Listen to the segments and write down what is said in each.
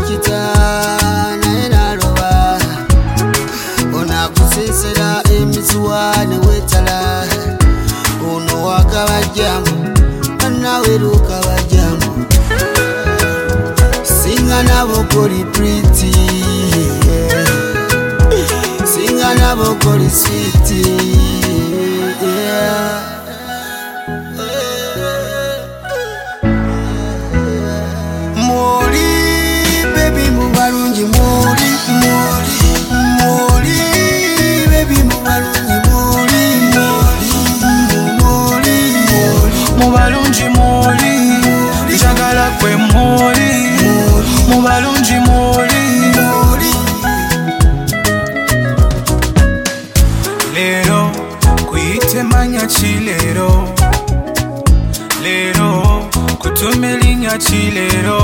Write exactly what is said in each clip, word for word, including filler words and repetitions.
kitana enaloba onakusesera emisuwane wetala ono wakabajamu nawe lukabajamu singa nabo koli pretty singa nabo koli sweet yeah. Moli baby mubalungi moli moli moli baby mubalungi moli moli moli mubalungi moli njagala kwe moli mubalungi moli lero kuyite manya chilero lero kutumelinya chilero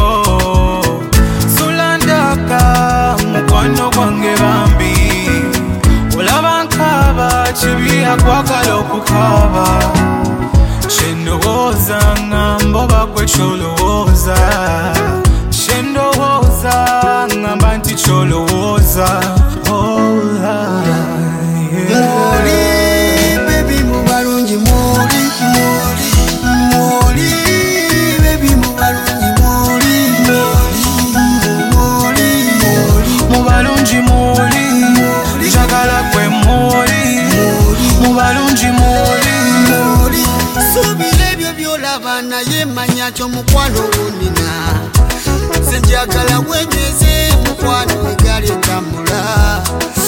sulandaka mukwano kwange bambi olabankaba chibiya kwagala okukaba shendowoza ngamba bakwe cholowooza shendowoza ngamba nti cholowooza ola moli baby mubalungi moli moli moli baby mubalungi moli moli moli mubalungi moli njagala kwe moli mubalungi moli subira ebyo byolaba naye manya ky'omukwano gunina senjagala wenyweze mukwano egali etambula